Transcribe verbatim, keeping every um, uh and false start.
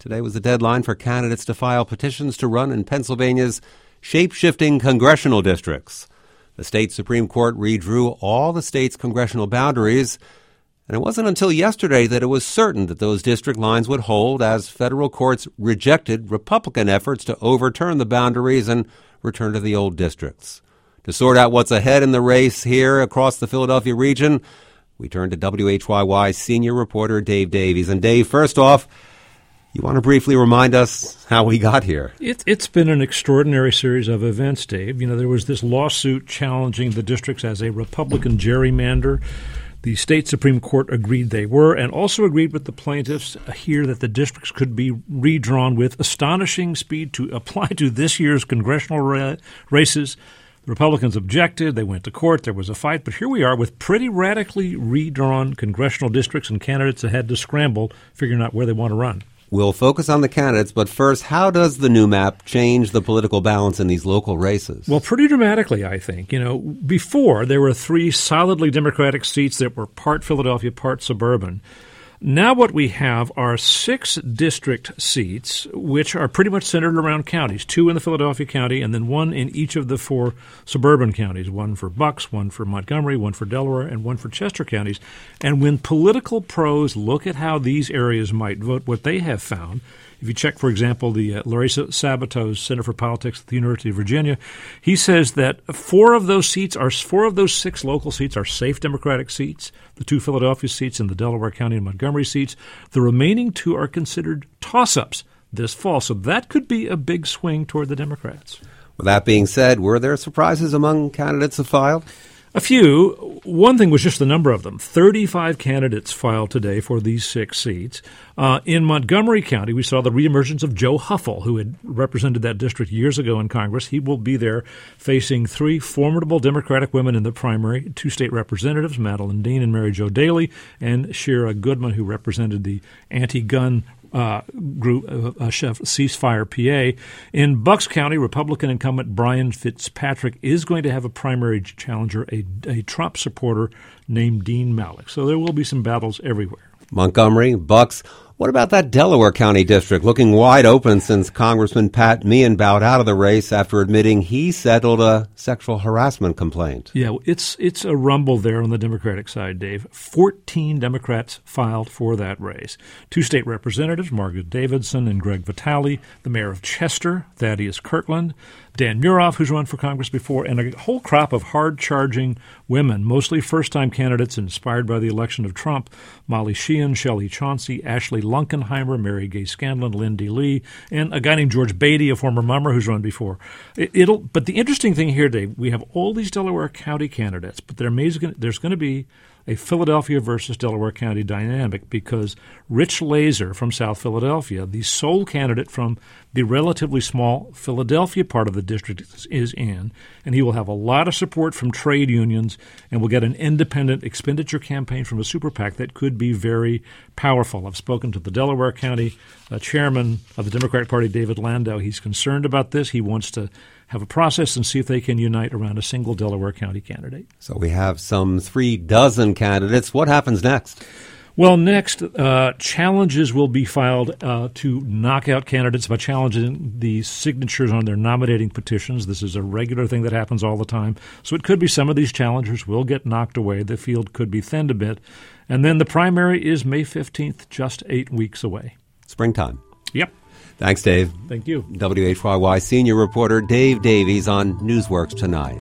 Today was the deadline for candidates to file petitions to run in Pennsylvania's shape-shifting congressional districts. The state Supreme Court redrew all the state's congressional boundaries, and it wasn't until yesterday that it was certain that those district lines would hold as federal courts rejected Republican efforts to overturn the boundaries and return to the old districts. To sort out what's ahead in the race here across the Philadelphia region, we turn to W H Y Y senior reporter Dave Davies. And Dave, first off, you want to briefly remind us how we got here? It, it's been an extraordinary series of events, Dave. You know, there was this lawsuit challenging the districts as a Republican gerrymander. The state Supreme Court agreed they were, and also agreed with the plaintiffs here that the districts could be redrawn with astonishing speed to apply to this year's congressional ra- races. The Republicans objected. They went to court. There was a fight. But here we are with pretty radically redrawn congressional districts and candidates that had to scramble figuring out where they want to run. We'll focus on the candidates, but first, how does the new map change the political balance in these local races? Well, pretty dramatically, I think. You know, before there were three solidly Democratic seats that were part Philadelphia, part suburban. Now what we have are six district seats, which are pretty much centered around counties, two in the Philadelphia county and then one in each of the four suburban counties, one for Bucks, one for Montgomery, one for Delaware, and one for Chester counties. And when political pros look at how these areas might vote, what they have found, if you check, for example, the uh, Larry Sabato's Center for Politics at the University of Virginia, he says that four of those seats are four of those six local seats are safe Democratic seats. The two Philadelphia seats and the Delaware County and Montgomery seats. The remaining two are considered toss-ups this fall, so that could be a big swing toward the Democrats. With that being said, were there surprises among candidates who filed? A few. One thing was just the number of them. thirty-five candidates filed today for these six seats. Uh, in Montgomery County, we saw the reemergence of Joe Huffle, who had represented that district years ago in Congress. He will be there facing three formidable Democratic women in the primary, two state representatives, Madeline Dean and Mary Jo Daley, and Shira Goodman, who represented the anti-gun Uh, group, uh, uh, Chef Ceasefire P A. In Bucks County, Republican incumbent Brian Fitzpatrick is going to have a primary challenger, a, a Trump supporter named Dean Malik. So there will be some battles everywhere. Montgomery, Bucks. What about that Delaware County district looking wide open since Congressman Pat Meehan bowed out of the race after admitting he settled a sexual harassment complaint? Yeah, it's it's a rumble there on the Democratic side, Dave. Fourteen Democrats filed for that race. Two state representatives, Margaret Davidson and Greg Vitale, the mayor of Chester, Thaddeus Kirkland, Dan Muroff, who's run for Congress before, and a whole crop of hard-charging women, mostly first-time candidates inspired by the election of Trump, Molly Sheehan, Shelley Chauncey, Ashley Lunkenheimer, Mary Gay Scanlon, Lindy Lee, and a guy named George Beatty, a former mummer who's run before. It, it'll, but the interesting thing here, Dave, we have all these Delaware County candidates, but there may, there's going to be a Philadelphia versus Delaware County dynamic because Rich Laser from South Philadelphia, the sole candidate from the relatively small Philadelphia part of the district, is in, and he will have a lot of support from trade unions and will get an independent expenditure campaign from a super PAC that could be very powerful. I've spoken to the Delaware County uh, chairman of the Democratic Party, David Landau. He's concerned about this. He wants to have a process and see if they can unite around a single Delaware County candidate. So we have some three dozen candidates. What happens next? Well, next, uh, challenges will be filed uh, to knock out candidates by challenging the signatures on their nominating petitions. This is a regular thing that happens all the time. So it could be some of these challengers will get knocked away. The field could be thinned a bit. And then the primary is May fifteenth, just eight weeks away. Springtime. Yep. Thanks, Dave. Thank you. W H Y Y senior reporter Dave Davies on Newsworks Tonight.